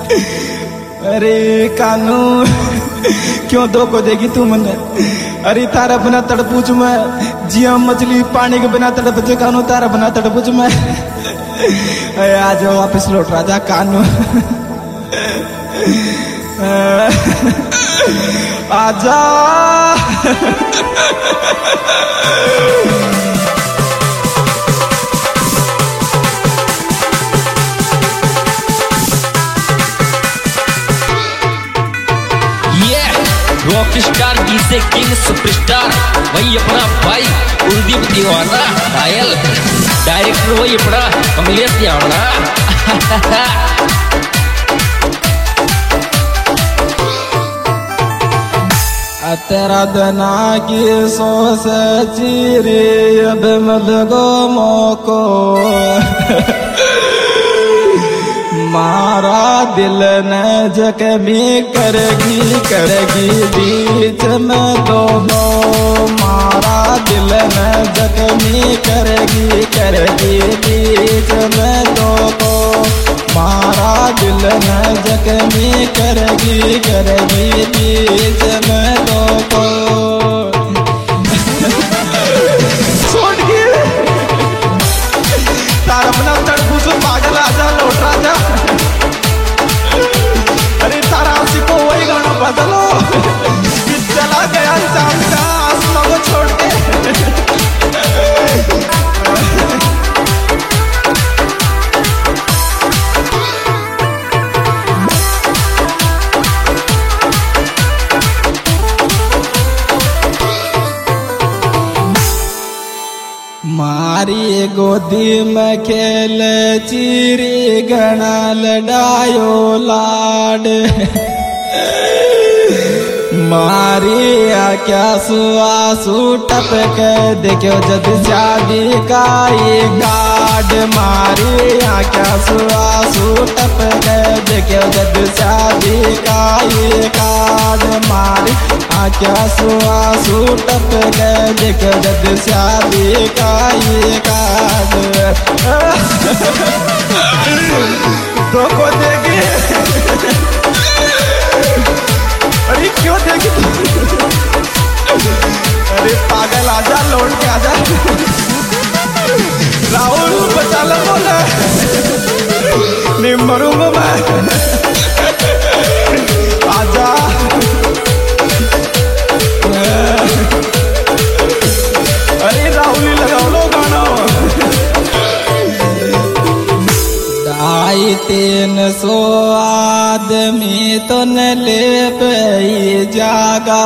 अरे कानू क्यों धोखो देगी तू मने। अरे तारा बिना तड़पूच मैं जिया मछली पानी के बिना तड़प कानू तारा बिना तड़पूच मैं। आ जाओ वापस लौट राजा कानू। आजा rock star DJ king superstar वही अपना भाई कुलदीप दीवाना घायल डायरेक्टर वही अपना कमलेश यावना। तेरा दना की सोस चीरे अब मलगो मोको मारा दिल न जख्मी करेगी बीच में दोनों। मारा दिल न जख्मी करेगी बीच में दोनों। मारा दिल न जख्मी करेगी बीच में दोनों। तारा अपना तड़पूस पागल आजा लौट राजा। अरे तारा को वही गाना बदलो चला गया चांदा आसमां को छोड़ के। मारी गोदी में खेल चीरी घना लड़ायो लाड। मारी क्या सुआसू टपक देखो जद शादी का ये कार्ड। मारी क्या सुआसू टपक देखो जद शादी का ये कार्ड। मारी क्या सुआसू टपक देखो जद शादी का ये कार्ड। धोखो देगी। अरे क्यों देगी। अरे पागल आजा लौट के आजा। राहुल बचा लो बोले नहीं मरूंगा मैं। आजा अरे राहुल ही लगाओ लो गाना। ढाई 300 आदमी तो न ले पे जागा।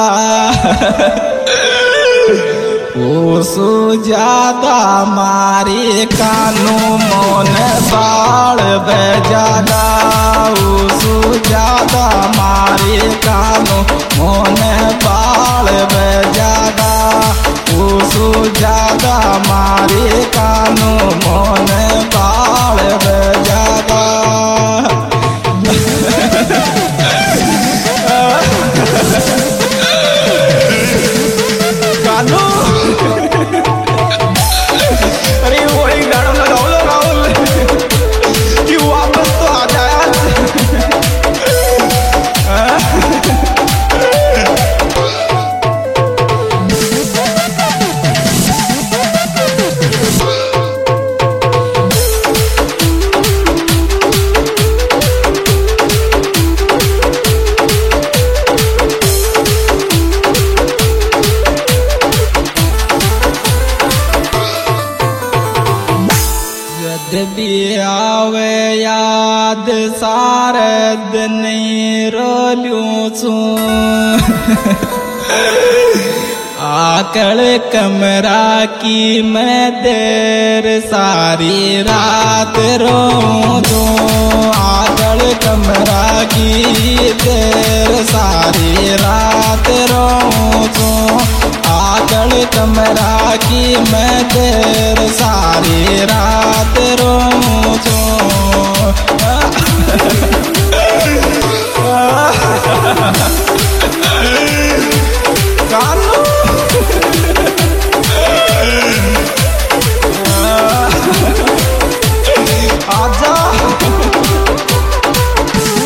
उसु ज्यादा मारी कानू मोन बाड़ बजागा। उसु ज्यादा मारी कानू मोन बाड़ बजागा। उसु ज्यादा मारी कानू मोन बाड़ बजागा। कानू अरे वही गाना लगाओ लो राहुल कि वापस तो आ जाए। भी आवे याद सारे दिन रोलूं छू। आकड़ कमरा की मैं देर सारी रात रोऊं छू। आकड़ कमरा की देर सारी रात रोऊं छू। आकड़ कमरा की मैं देर सारी रात रोऊं छू। कानू आजा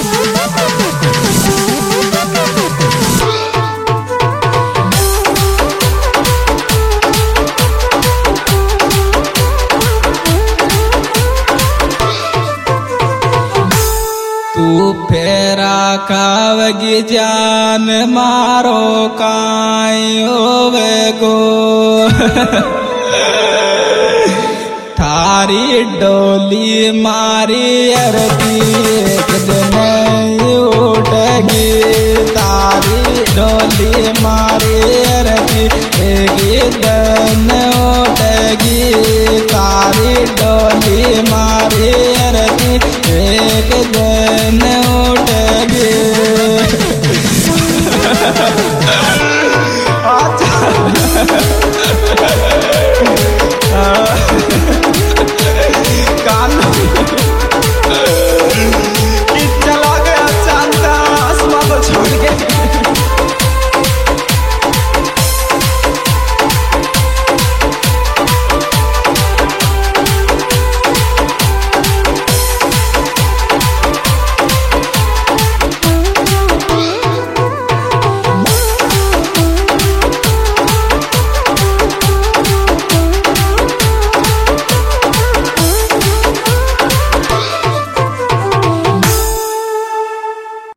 खावगी जान मारो काई होवे गो थारी डोली मारी अरती एक दिन उठगी तारी डोली मारी अरती एक दिन उठगी तारी डोली मारी अरती एक दिन